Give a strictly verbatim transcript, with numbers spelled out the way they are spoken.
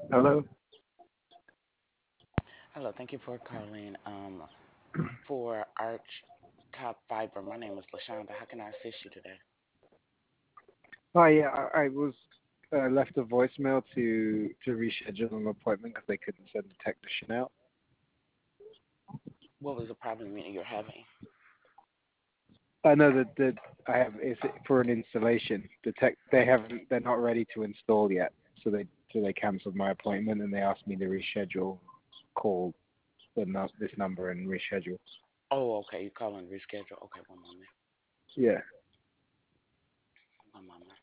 Hello. Hello, thank you for calling um, for Arch Top Fiber. My name is LaShonda. How can I assist you today? Hi. Yeah, I, I was uh, left a voicemail to to reschedule an appointment because they couldn't send a technician out. What was the problem you- you're having? I know that that I have is for an installation. The tech they haven't they're not ready to install yet, so they so they cancelled my appointment and they asked me to reschedule. Call the nu- this number and reschedule. Oh, okay, you calling reschedule. Okay, one moment. Yeah. One moment.